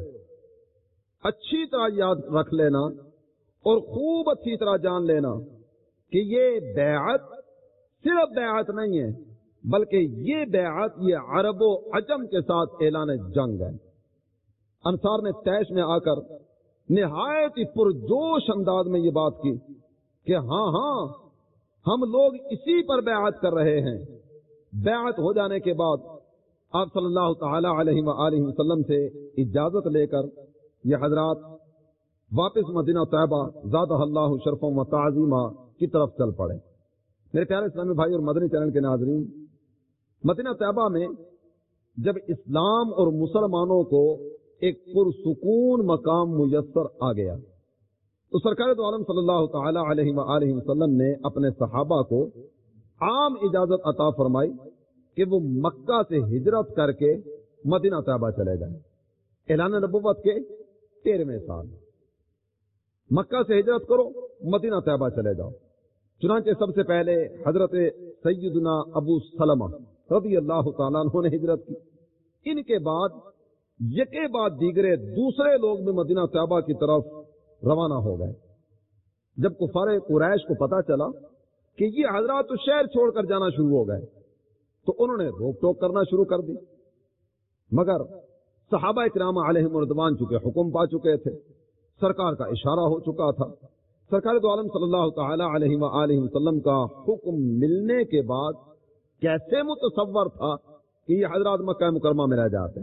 اچھی طرح یاد رکھ لینا اور خوب اچھی طرح جان لینا کہ یہ بیعت صرف بیعت نہیں ہے بلکہ یہ بیعت یہ عرب و عجم کے ساتھ اعلان جنگ ہے. انصار نے طیش میں آ کر نہایت ہی پرجوش انداز میں یہ بات کی کہ ہاں ہاں ہم لوگ اسی پر بیعت کر رہے ہیں. بیعت ہو جانے کے بعد آپ صلی اللہ تعالی علیہ وآلہ وسلم سے اجازت لے کر یہ حضرات واپس مدینہ طیبہ زادہ اللہ شرفا و تعظیمہ کی طرف چل پڑے. میرے پیارے اسلامی بھائی اور مدنی چینل کے ناظرین، مدینہ طیبہ میں جب اسلام اور مسلمانوں کو ایک پرسکون مقام میسر آ گیا تو سرکار دو عالم صلی اللہ تعالی علیہ وآلہ وسلم نے اپنے صحابہ کو عام اجازت عطا فرمائی کہ وہ مکہ سے ہجرت کر کے مدینہ طیبہ چلے جائیں. اعلان نبوت کے تیرہویں سال مکہ سے ہجرت کرو، مدینہ طیبہ چلے جاؤ. چنانچہ سب سے پہلے حضرت سیدنا ابو سلمہ رضی اللہ تعالیٰ عنہ نے ہجرت کی. ان کے بعد یکے بعد دیگرے دوسرے لوگ بھی مدینہ طیبہ کی طرف روانہ ہو گئے. جب کفار قریش کو پتا چلا کہ یہ حضرات تو شہر چھوڑ کر جانا شروع ہو گئے تو انہوں نے روک ٹوک کرنا شروع کر دی. مگر صحابہ کرام علیہم رضوان چکے حکم پا چکے تھے، سرکار کا اشارہ ہو چکا تھا. سرکار دو عالم صلی اللہ تعالی علیہ وآلہ وسلم کا حکم ملنے کے بعد کیسے متصور تھا کہ یہ حضرات مکہ مکرمہ میں رہ جاتے ہیں.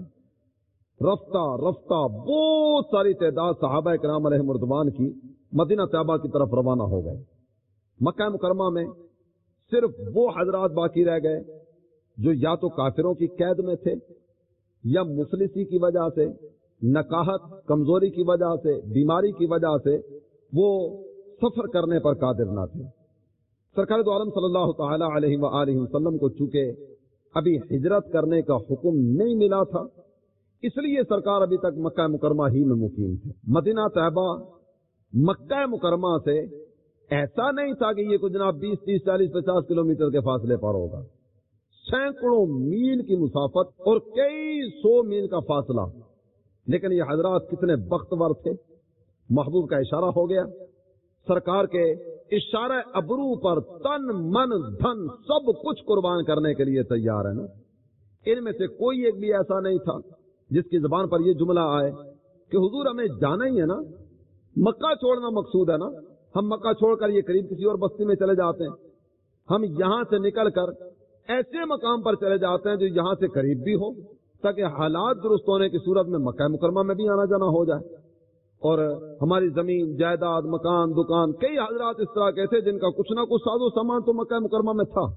رفتہ رفتہ بہت ساری تعداد صحابہ کرام علیہم رضوان کی مدینہ طیبہ کی طرف روانہ ہو گئے. مکہ مکرمہ میں صرف وہ حضرات باقی رہ گئے جو یا تو کافروں کی قید میں تھے یا مفلسی کی وجہ سے، نکاحت کمزوری کی وجہ سے، بیماری کی وجہ سے وہ سفر کرنے پر قادر نہ تھے. سرکار دو عالم صلی اللہ تعالی علیہ وآلہ وسلم کو چونکہ ابھی ہجرت کرنے کا حکم نہیں ملا تھا اس لیے سرکار ابھی تک مکہ مکرمہ ہی میں مقیم تھے. مدینہ طیبہ مکہ مکرمہ سے ایسا نہیں تھا کہ یہ کچھ جناب بیس تیس چالیس پچاس کلومیٹر کے فاصلے پر ہوگا. سینکڑوں میل کی مسافت اور کئی سو میل کا فاصلہ. لیکن یہ حضرات کتنے بختور تھے، محبوب کا اشارہ ہو گیا، سرکار کے اشارہ ابرو پر تن من دھن سب کچھ قربان کرنے کے لیے تیار ہے نا. ان میں سے کوئی ایک بھی ایسا نہیں تھا جس کی زبان پر یہ جملہ آئے کہ حضور ہمیں جانا ہی ہے نا، مکہ چھوڑنا مقصود ہے نا، ہم مکہ چھوڑ کر یہ قریب کسی اور بستی میں چلے جاتے ہیں، ہم یہاں سے نکل کر ایسے مقام پر چلے جاتے ہیں جو یہاں سے قریب بھی ہو تاکہ حالات درست ہونے کی صورت میں مکہ مکرمہ میں بھی آنا جانا ہو جائے. اور ہماری زمین جائیداد مکان دکان کئی حضرات اس طرح کے تھے جن کا کچھ نہ کچھ ساز و سامان تو مکہ مکرمہ میں تھا،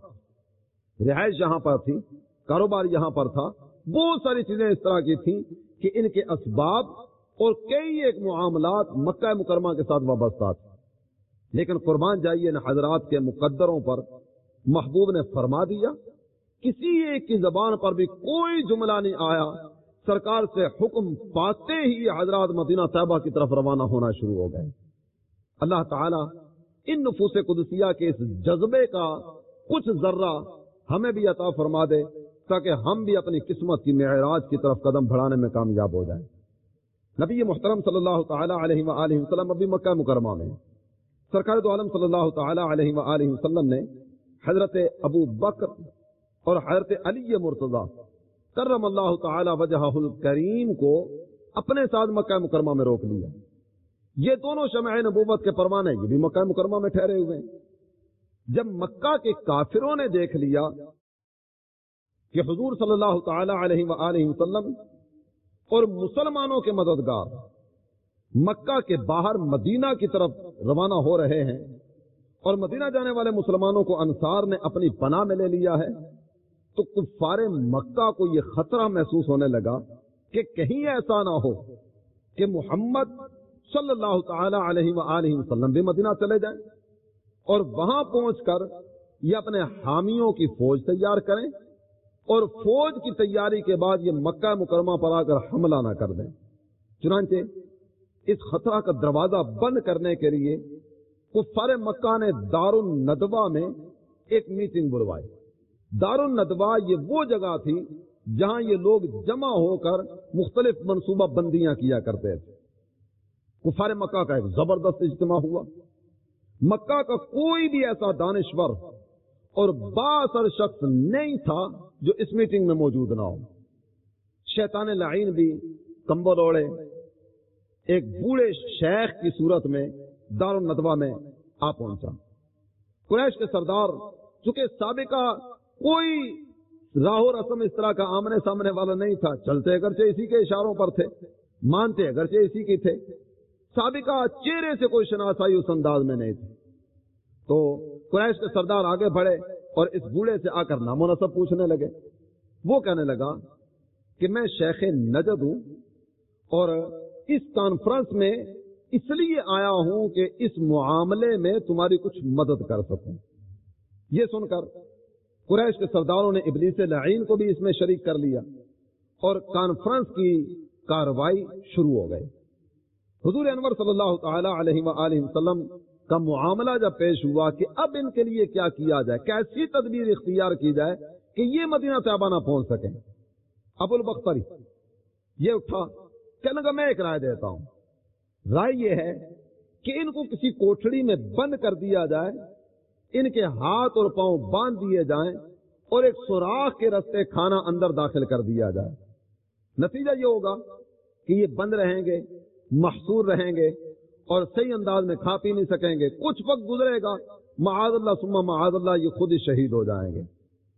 رہائش یہاں پر تھی، کاروبار یہاں پر تھا، بہت ساری چیزیں اس طرح کی تھیں کہ ان کے اسباب اور کئی ایک معاملات مکہ مکرمہ کے ساتھ وابستہ تھے. لیکن قربان جائیے ان حضرات کے مقدروں پر محبوب نے فرما دیا، کسی ایک کی زبان پر بھی کوئی جملہ نہیں آیا، سرکار سے حکم پاتے ہی حضرات مدینہ طیبہ کی طرف روانہ ہونا شروع ہو گئے. اللہ تعالیٰ ان نفوس قدسیہ کے اس جذبے کا کچھ ذرہ ہمیں بھی عطا فرما دے تاکہ ہم بھی اپنی قسمت کی معراج کی طرف قدم بڑھانے میں کامیاب ہو جائیں. نبی محترم صلی اللہ تعالی علیہ وآلہ وسلم ابھی مکہ مکرمہ میں، سرکار دو عالم صلی اللہ تعالی علیہ وآلہ وسلم نے حضرت ابو بکر اور حضرت علی مرتضی کرم اللہ تعالی وجہہ الکریم کو اپنے ساتھ مکہ مکرمہ میں روک لیا. یہ دونوں شمع نبوت کے پروانے یہ بھی مکہ مکرمہ میں ٹھہرے ہوئے ہیں. جب مکہ کے کافروں نے دیکھ لیا کہ حضور صلی اللہ تعالی علیہ وآلہ وسلم اور مسلمانوں کے مددگار مکہ کے باہر مدینہ کی طرف روانہ ہو رہے ہیں، اور مدینہ جانے والے مسلمانوں کو انصار نے اپنی پناہ میں لے لیا ہے، تو کفار مکہ کو یہ خطرہ محسوس ہونے لگا کہ کہیں ایسا نہ ہو کہ محمد صلی اللہ تعالی علیہ وآلہ وسلم بھی مدینہ چلے جائیں اور وہاں پہنچ کر یہ اپنے حامیوں کی فوج تیار کریں اور فوج کی تیاری کے بعد یہ مکہ مکرمہ پر آ کر حملہ نہ کر دیں۔ چنانچہ اس خطرہ کا دروازہ بند کرنے کے لیے کفار مکہ نے دار الندوہ میں ایک میٹنگ بلوائی۔ دار الندوہ یہ وہ جگہ تھی جہاں یہ لوگ جمع ہو کر مختلف منصوبہ بندیاں کیا کرتے تھے۔ کفار مکہ کا ایک زبردست اجتماع ہوا۔ مکہ کا کوئی بھی ایسا دانشور اور بااثر شخص نہیں تھا جو اس میٹنگ میں موجود نہ ہو۔ شیطان لعین بھی کمبل اوڑے ایک بوڑھے شیخ کی صورت میں دار الندوہ میں آ پہنچا۔ قریش کے سردار چونکہ سابقہ کوئی راہ و رسم اس طرح کا آمنے سامنے والا نہیں تھا، چلتے اگرچہ اسی کے اشاروں پر تھے، مانتے اگرچہ اسی کی تھے، سابقہ چہرے سے کوئی شناسائی اس انداز میں نہیں تھی، تو قریش کے سردار آگے بڑھے اور اس بوڑھے سے آ کر نام و نسب پوچھنے لگے۔ وہ کہنے لگا کہ میں شیخ نجد ہوں اور اس کانفرنس میں اس لیے آیا ہوں کہ اس معاملے میں تمہاری کچھ مدد کر سکوں۔ یہ سن کر قریش کے سرداروں نے ابلیس لعین کو بھی اس میں شریک کر لیا اور کانفرنس کی کاروائی شروع ہو گئی۔ حضور انور صلی اللہ تعالی علیہ وآلہ وسلم کا معاملہ جب پیش ہوا کہ اب ان کے لیے کیا کیا جائے، کیسی تدبیر اختیار کی جائے کہ یہ مدینہ طیبہ نہ پہنچ سکیں، ابو البختری یہ اٹھا، کہنے لگا میں ایک رائے دیتا ہوں۔ رائے یہ ہے کہ ان کو کسی کوٹھڑی میں بند کر دیا جائے، ان کے ہاتھ اور پاؤں باندھ دیے جائیں اور ایک سوراخ کے رستے کھانا اندر داخل کر دیا جائے۔ نتیجہ یہ ہوگا کہ یہ بند رہیں گے، محصور رہیں گے اور صحیح انداز میں کھا پی نہیں سکیں گے، کچھ وقت گزرے گا، معاذ اللہ ثم معاذ اللہ یہ خود ہی شہید ہو جائیں گے۔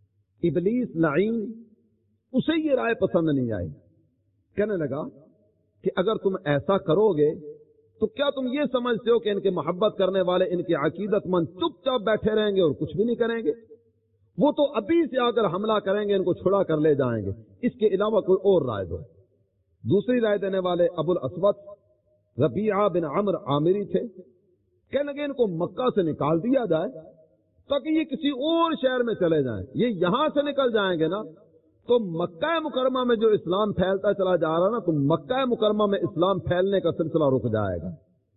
ابلیس لعین اسے یہ رائے پسند نہیں آئی، کہنے لگا کہ اگر تم ایسا کرو گے تو کیا تم یہ سمجھتے ہو کہ ان کے محبت کرنے والے، ان کے عقیدت مند چپ چاپ بیٹھے رہیں گے اور کچھ بھی نہیں کریں گے؟ وہ تو ابھی سے آ کر حملہ کریں گے، ان کو چھڑا کر لے جائیں گے، اس کے علاوہ کوئی اور رائے دو۔ دوسری رائے دینے والے ابو الاسود ربیعہ بن عمرو عامری تھے، کہنے لگے ان کو مکہ سے نکال دیا جائے تاکہ یہ کسی اور شہر میں چلے جائیں، یہ یہاں سے نکل جائیں گے نا تو مکہ مکرمہ میں جو اسلام پھیلتا چلا جا رہا نا تو مکہ مکرمہ میں اسلام پھیلنے کا سلسلہ رک جائے گا۔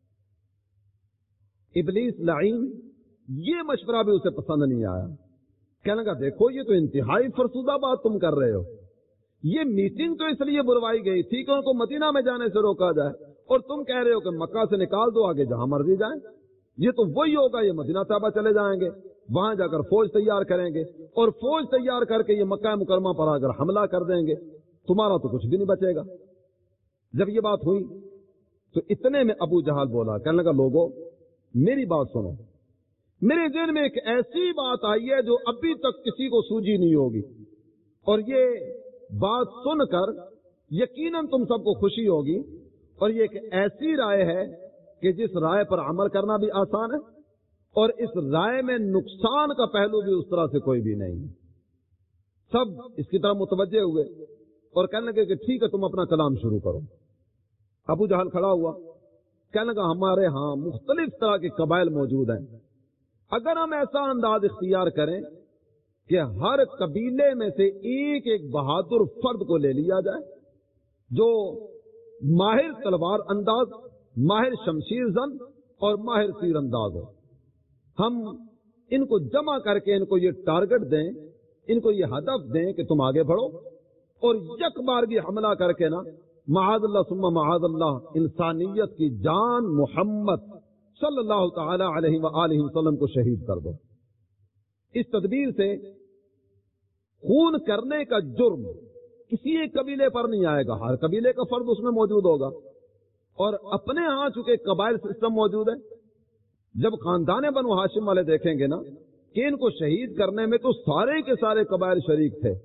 ابلیس لعین یہ مشورہ بھی اسے پسند نہیں آیا، کہنے لگا دیکھو یہ تو انتہائی فرسودہ بات تم کر رہے ہو، یہ میٹنگ تو اس لیے بلوائی گئی تھی کہ ان کو مدینہ میں جانے سے روکا جائے اور تم کہہ رہے ہو کہ مکہ سے نکال دو، آگے جہاں مرضی جائیں۔ یہ تو وہی ہوگا، یہ مدینہ طیبہ چلے جائیں گے، وہاں جا کر فوج تیار کریں گے اور فوج تیار کر کے یہ مکہ مکرمہ پر آ کر حملہ کر دیں گے، تمہارا تو کچھ بھی نہیں بچے گا۔ جب یہ بات ہوئی تو اتنے میں ابو جہل بولا، کہنے لگا لوگو میری بات سنو، میرے ذہن میں ایک ایسی بات آئی ہے جو ابھی تک کسی کو سوجی نہیں ہوگی، اور یہ بات سن کر یقیناً تم سب کو خوشی ہوگی، اور یہ ایک ایسی رائے ہے کہ جس رائے پر عمل کرنا بھی آسان ہے اور اس رائے میں نقصان کا پہلو بھی اس طرح سے کوئی بھی نہیں ہے۔ سب اس کی طرف متوجہ ہوئے اور کہنے لگے کہ ٹھیک ہے تم اپنا کلام شروع کرو۔ ابو جہل کھڑا ہوا، کہنے لگا ہمارے ہاں مختلف طرح کے قبائل موجود ہیں، اگر ہم ایسا انداز اختیار کریں کہ ہر قبیلے میں سے ایک ایک بہادر فرد کو لے لیا جائے جو ماہر تلوار انداز، ماہر شمشیر زن اور ماہر تیر انداز ہو، ہم ان کو جمع کر کے ان کو یہ ٹارگٹ دیں، ان کو یہ ہدف دیں کہ تم آگے بڑھو اور یک بارگی حملہ کر کے نا معاذ اللہ ثم معاذ اللہ انسانیت کی جان محمد صلی اللہ تعالی علیہ وآلہ وسلم کو شہید کر دو۔ اس تدبیر سے خون کرنے کا جرم کسی ایک قبیلے پر نہیں آئے گا، ہر قبیلے کا فرد اس میں موجود ہوگا، اور اپنے ہاں چونکہ قبائل سسٹم موجود ہے، جب خاندان بنو ہاشم والے دیکھیں گے نا کہ ان کو شہید کرنے میں تو سارے کے سارے قبائل شریک تھے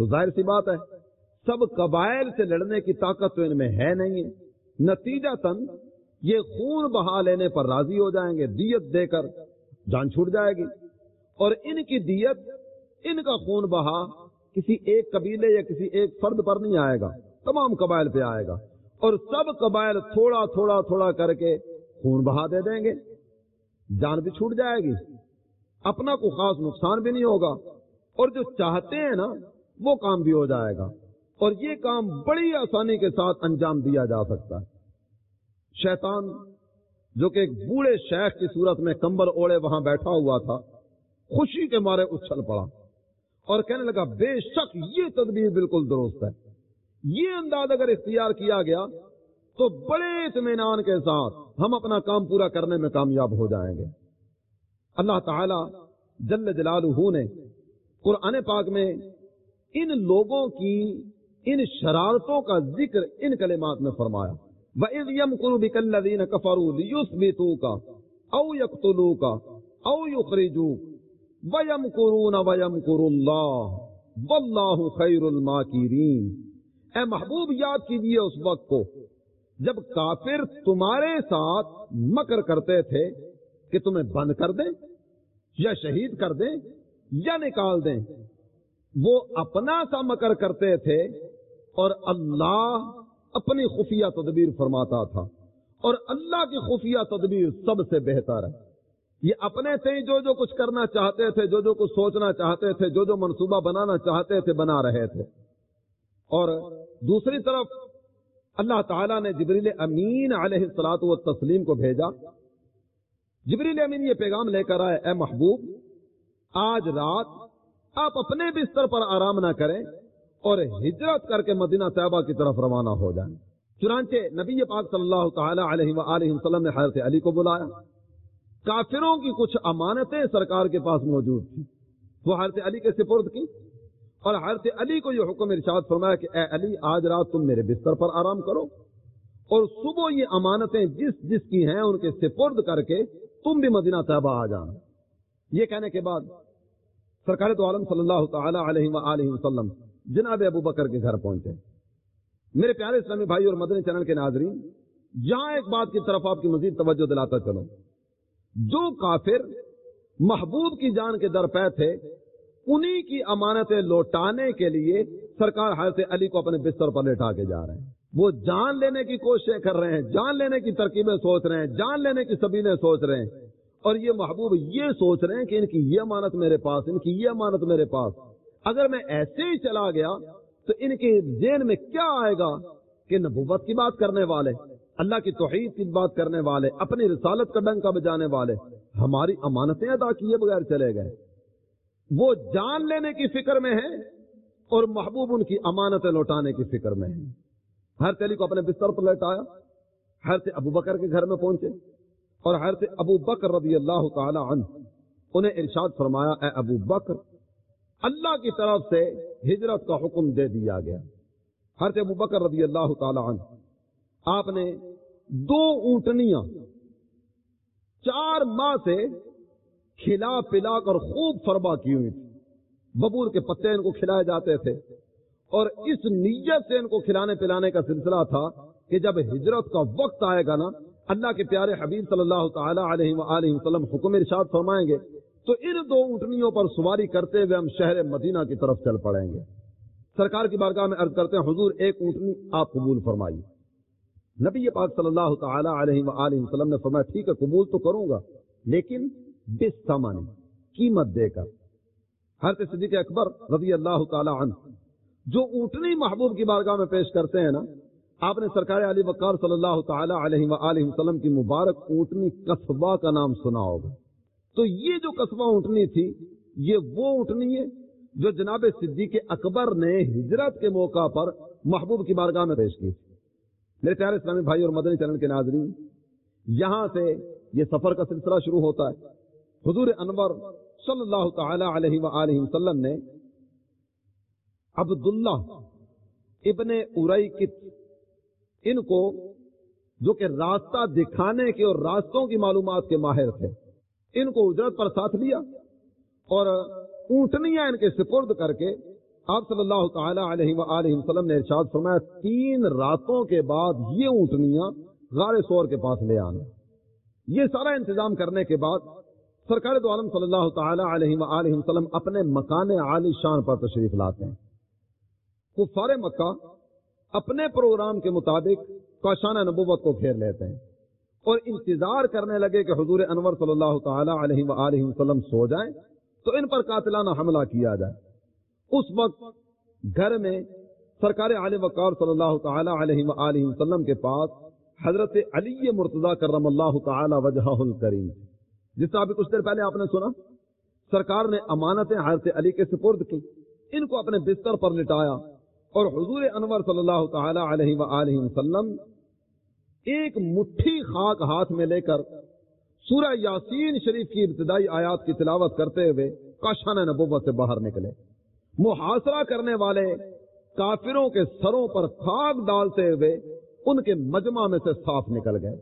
تو ظاہر سی بات ہے سب قبائل سے لڑنے کی طاقت تو ان میں ہے نہیں ہے، نتیجتاً یہ خون بہا لینے پر راضی ہو جائیں گے، دیت دے کر جان چھوٹ جائے گی، اور ان کی دیت، ان کا خون بہا کسی ایک قبیلے یا کسی ایک فرد پر نہیں آئے گا، تمام قبائل پہ آئے گا، اور سب قبائل تھوڑا تھوڑا تھوڑا کر کے خون بہا دے دیں گے، جان بھی چھوٹ جائے گی، اپنا کوئی خاص نقصان بھی نہیں ہوگا، اور جو چاہتے ہیں نا وہ کام بھی ہو جائے گا، اور یہ کام بڑی آسانی کے ساتھ انجام دیا جا سکتا ہے۔ شیطان جو کہ ایک بوڑھے شیخ کی صورت میں کمبل اوڑے وہاں بیٹھا ہوا تھا، خوشی کے مارے اچھل پڑا اور کہنے لگا بے شک یہ تدبیر بالکل درست ہے، یہ انداز اگر اختیار کیا گیا تو بڑے اطمینان کے ساتھ ہم اپنا کام پورا کرنے میں کامیاب ہو جائیں گے۔ اللہ تعالی جل جلالہ نے قرآن پاک میں ان لوگوں کی ان شرارتوں کا ذکر ان کلمات میں فرمایا، وَإِذْ يَمْكُرُ بِكَ الَّذِينَ كَفَرُوا لِيُثْبِتُوكَ أَوْ يَقْتُلُوكَ أَوْ يُخْرِجُوكَ وَيَمْكُرُونَ وَيَمْكُرُ اللَّهُ وَاللَّهُ خَيْرُ الْمَاكِرِينَ۔ اے محبوب یاد کیجئے اس وقت کو جب کافر تمہارے ساتھ مکر کرتے تھے کہ تمہیں بند کر دیں یا شہید کر دیں یا نکال دیں، وہ اپنا سا مکر کرتے تھے اور اللہ اپنی خفیہ تدبیر فرماتا تھا، اور اللہ کی خفیہ تدبیر سب سے بہتر ہے۔ یہ اپنے سے ہی جو جو کچھ کرنا چاہتے تھے، جو جو کچھ سوچنا چاہتے تھے، جو جو منصوبہ بنانا چاہتے تھے بنا رہے تھے، اور دوسری طرف اللہ تعالیٰ نے جبریل امین علیہ الصلاۃ والتسلیم کو بھیجا۔ جبریل امین یہ پیغام لے کر آئے، اے محبوب آج رات آپ اپنے بستر پر آرام نہ کریں اور ہجرت کر کے مدینہ طیبہ کی طرف روانہ ہو جائیں۔ چنانچہ نبی پاک صلی اللہ تعالی علیہ وآلہ وسلم نے حضرت علی کو بلایا۔ کافروں کی کچھ امانتیں سرکار کے پاس موجود تھی، وہ حضرت علی کے سپرد کی، اور حضرت علی کو یہ حکم ارشاد فرمایا کہ اے علی آج رات تم میرے بستر پر آرام کرو، اور صبح یہ امانتیں جس جس کی ہیں ان کے سپرد کر کے تم بھی مدینہ طیبہ آ جانا۔ یہ کہنے کے بعد سرکار دو عالم صلی اللہ تعالی علیہ وآلہ وسلم جناب ابو بکر کے گھر پہنچے۔ میرے پیارے اسلامی بھائی اور مدنی چینل کے ناظرین، یہاں ایک بات کی طرف آپ کی مزید توجہ دلاتا چلو، جو کافر محبوب کی جان کے در پہ تھے انہی کی امانتیں لوٹانے کے لیے سرکار حضرت علی کو اپنے بستر پر لٹا کے جا رہے ہیں۔ وہ جان لینے کی کوششیں کر رہے ہیں، جان لینے کی ترکیبیں سوچ رہے ہیں، جان لینے کی سبیلیں سوچ رہے ہیں، اور یہ محبوب یہ سوچ رہے ہیں کہ ان کی یہ امانت میرے پاس، ان کی یہ امانت میرے پاس، اگر میں ایسے ہی چلا گیا تو ان کے ذہن میں کیا آئے گا کہ نبوت کی بات کرنے والے، اللہ کی توحید کی بات کرنے والے، اپنی رسالت کا ڈنکا بجانے والے ہماری امانتیں ادا کیے بغیر چلے گئے۔ وہ جان لینے کی فکر میں ہیں اور محبوب ان کی امانتیں لوٹانے کی فکر میں ہیں۔ حضرت علی کو اپنے بستر پر لٹایا، حضرت ابو بکر کے گھر میں پہنچے، اور حضرت ابو بکر رضی اللہ تعالی عنہ انہیں ارشاد فرمایا، اے ابو بکر اللہ کی طرف سے ہجرت کا حکم دے دیا گیا۔ حضرت ابو بکر رضی اللہ تعالی عنہ آپ نے دو اونٹنیاں چار ماہ سے کھلا پلا کر خوب فربا کی ہوئی تھی، ببور کے پتے ان کو کھلائے جاتے تھے، اور اس نیت سے ان کو کھلانے پلانے کا سلسلہ تھا کہ جب ہجرت کا وقت آئے گا نا، اللہ کے پیارے حبیب صلی اللہ تعالی علیہ وآلہ وسلم حکم ارشاد فرمائیں گے تو ان دو اونٹنیوں پر سواری کرتے ہوئے ہم شہر مدینہ کی طرف چل پڑیں گے۔ سرکار کی بارگاہ میں عرض کرتے ہیں، حضور ایک اونٹنی آپ قبول فرمائیے۔ نبی پاک صلی اللہ تعالی علیہ وآلہ وسلم نے فرمایا ٹھیک ہے قبول تو کروں گا، لیکن بالثمن، قیمت دے کر۔ حضرت صدیق اکبر رضی اللہ تعالی عنہ جو اونٹنی محبوب کی بارگاہ میں پیش کرتے ہیں نا، آپ نے سرکار علی وقار صلی اللہ تعالی علیہ وآلہ وسلم کی مبارک اونٹنی قصبہ کا نام سنا ہوگا۔ تو یہ جو قصبہ اونٹنی تھی، یہ وہ اونٹنی ہے جو جناب صدیق اکبر نے ہجرت کے موقع پر محبوب کی بارگاہ میں پیش کی تھی۔ میرے پیارے اسلامی بھائی اور مدنی چینل کے ناظرین، یہاں سے یہ سفر کا سلسلہ شروع ہوتا ہے۔ حضور انور صلی اللہ تعالی علیہ وآلہ وسلم نے عبداللہ ابن اریکت ان کو، جو کہ راستہ دکھانے کے اور راستوں کی معلومات کے ماہر تھے، ان کو اجرت پر ساتھ لیا اور اونٹنیاں ان کے سپرد کر کے آپ صلی اللہ تعالی علیہ وآلہ وسلم نے ارشاد فرمایا تین راتوں کے بعد یہ اونٹنیاں غار ثور کے پاس لے آنا. یہ سارا انتظام کرنے کے بعد سرکار دو عالم صلی اللہ تعالی علیہ وآلہ وسلم اپنے مکان عالی شان پر تشریف لاتے ہیں. کفار مکہ اپنے پروگرام کے مطابق کاشان نبوت کو گھیر لیتے ہیں اور انتظار کرنے لگے کہ حضور انور صلی اللہ تعالی علیہ وآلہ وسلم سو جائیں تو ان پر قاتلانہ حملہ کیا جائے. اس وقت گھر میں سرکار عالی وقار صلی اللہ تعالی علیہ وآلہ وسلم کے پاس حضرت علی مرتضی کرم اللہ تعالی وجہہ الکریم، جس طرح ابھی کچھ دیر پہلے آپ نے سنا سرکار نے امانتیں حضرت علی کے سپرد کی، ان کو اپنے بستر پر لٹایا اور حضور انور صلی اللہ تعالی علیہ وآلہ وسلم ایک مٹھی خاک ہاتھ میں لے کر سورہ یاسین شریف کی ابتدائی آیات کی تلاوت کرتے ہوئے کاشان نبوت سے باہر نکلے. محاصرہ کرنے والے کافروں کے سروں پر خاک ڈالتے ہوئے ان کے مجمع میں سے صاف نکل گئے.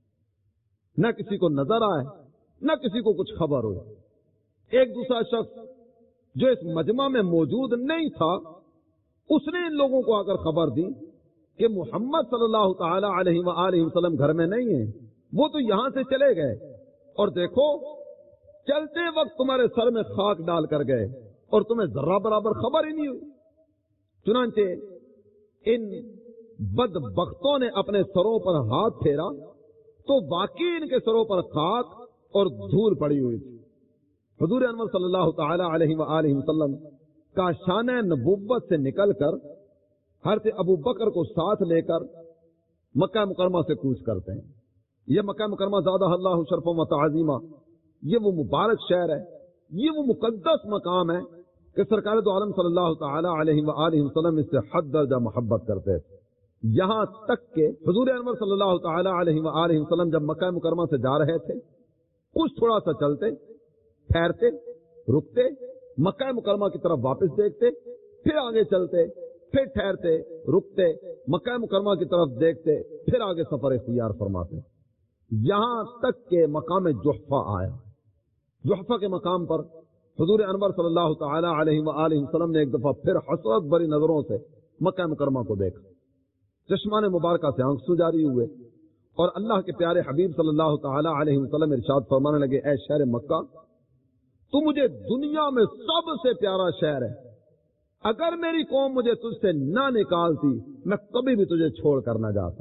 نہ کسی کو نظر آئے نہ کسی کو کچھ خبر ہوئی. ایک دوسرا شخص جو اس مجمع میں موجود نہیں تھا اس نے ان لوگوں کو آ کر خبر دی کہ محمد صلی اللہ تعالی علیہ وآلہ وسلم گھر میں نہیں ہیں، وہ تو یہاں سے چلے گئے اور دیکھو چلتے وقت تمہارے سر میں خاک ڈال کر گئے اور تمہیں ذرہ برابر خبر ہی نہیں ہوئی. چنانچہ ان بدبختوں نے اپنے سروں پر ہاتھ پھیرا تو واقعی ان کے سروں پر خاک اور دھول پڑی ہوئی تھی. حضور انور صلی اللہ تعالی علیہ وآلہ وسلم کا شان نبوت سے نکل کر حضرت ابو بکر کو ساتھ لے کر مکہ مکرمہ سے کوچ کرتے ہیں. یہ مکہ مکرمہ زادہ اللہ شرف و تعظیمہ، یہ وہ مبارک شہر ہے، یہ وہ مقدس مقام ہے کہ سرکار دو عالم صلی اللہ تعالی علیہ وآلہ وسلم اس سے حد درجہ محبت کرتے تھے. یہاں تک کہ حضور انور صلی اللہ تعالی علیہ وآلہ وسلم جب مکہ مکرمہ سے جا رہے تھے کچھ تھوڑا سا چلتے، ٹھہرتے، رکتے، مکہ مکرمہ کی طرف واپس دیکھتے، پھر آگے چلتے، پھر ٹھہرتے، رکتے، مکہ مکرمہ کی طرف دیکھتے، پھر آگے سفر اختیار فرماتے، یہاں تک کہ مقام جحفہ آیا. جحفہ کے مقام پر حضور انور صلی اللہ تعالی علیہ وآلہ وسلم نے ایک دفعہ پھر حسرت بری نظروں سے مکہ مکرمہ کو دیکھا. چشمان مبارکہ سے آنسو جاری ہوئے اور اللہ کے پیارے حبیب صلی اللہ تعالی علیہ وسلم ارشاد فرمانے لگے، اے شہر مکہ تو مجھے دنیا میں سب سے پیارا شہر ہے، اگر میری قوم مجھے تجھ سے نہ نکالتی میں کبھی بھی تجھے چھوڑ کر نہ جاتا.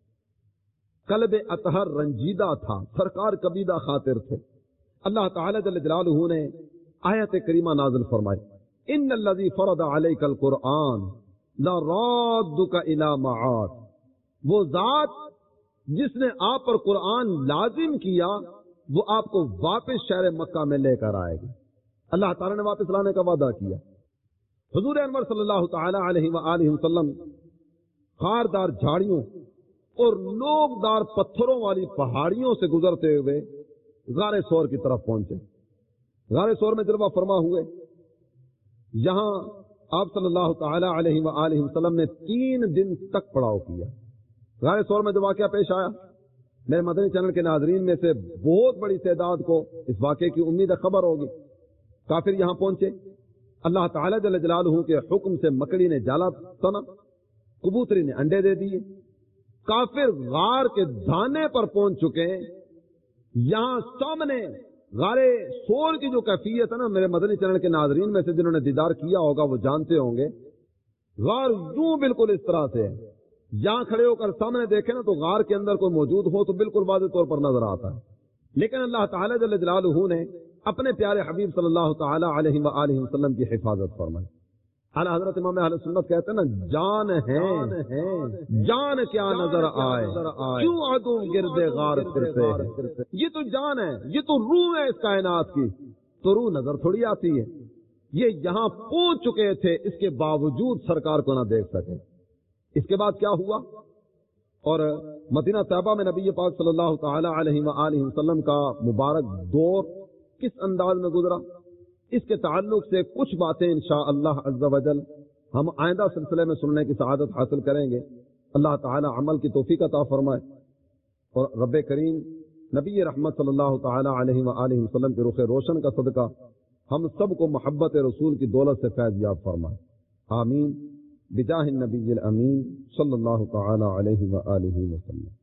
قلب اطہر رنجیدہ تھا، سرکار کبیدہ خاطر تھے. اللہ تعالی جل جلالہ نے آیت کریمہ نازل فرمائی، ان الذی فرض علیک القرآن لرادک الی معاد، وہ ذات جس نے آپ پر قرآن لازم کیا وہ آپ کو واپس شہر مکہ میں لے کر آئے گی. اللہ تعالی نے واپس لانے کا وعدہ کیا. حضور انور صلی اللہ تعالی علیہ وآلہ وسلم خاردار جھاڑیوں اور لوگدار پتھروں والی پہاڑیوں سے گزرتے ہوئے غار ثور کی طرف پہنچے. غار ثور میں جلوہ فرما ہوئے. یہاں آپ صلی اللہ تعالی علیہ وآلہ وسلم نے تین دن تک پڑاؤ کیا. غار ثور میں جو واقعہ پیش آیا، میرے مدنی چینل کے ناظرین میں سے بہت بڑی تعداد کو اس واقعے کی امید خبر ہوگی. کافر یہاں پہنچے، اللہ تعالی جل جلالہ کے حکم سے مکڑی نے جالا تنا، کبوتری نے انڈے دے دیے، کافر غار کے دھانے پر پہنچ چکے ہیں. یہاں سامنے غار ثور کی جو کیفیت ہے نا، میرے مدنی چینل کے ناظرین میں سے جنہوں نے دیدار کیا ہوگا وہ جانتے ہوں گے. غار یوں بالکل اس طرح سے ہے، یہاں کھڑے ہو کر سامنے دیکھیں نا تو غار کے اندر کوئی موجود ہو تو بالکل واضح طور پر نظر آتا ہے. لیکن اللہ تعالی جل جلالہ نے اپنے پیارے حبیب صلی اللہ تعالی علیہ وآلہ وسلم کی حفاظت فرمائی. اعلی حضرت امام اہل سنت کہتے ہیں نا، جان ہے جان کیا نظر آئے کیوں عدو گرد غار پھرتے ہیں. یہ تو جان ہے، یہ تو روح ہے اس کائنات کی، تو روح نظر تھوڑی آتی ہے. یہ یہاں پہنچ چکے تھے، اس کے باوجود سرکار کو نہ دیکھ سکے. اس کے بعد کیا ہوا اور مدینہ طیبہ میں نبی پاک صلی اللہ تعالی علیہ وآلہ وسلم کا مبارک دور کس انداز میں گزرا، اس کے تعلق سے کچھ باتیں انشاءاللہ عز و جل ہم آئندہ سلسلے میں سننے کی سعادت حاصل کریں گے. اللہ تعالی عمل کی توفیق عطا فرمائے اور رب کریم نبی رحمت صلی اللہ تعالی علیہ وآلہ وسلم کے رخ روشن کا صدقہ ہم سب کو محبت رسول کی دولت سے فیض یاب فرمائے. آمین بجاہ النبی الامین صلی اللہ تعالی علیہ وآلہ وسلم.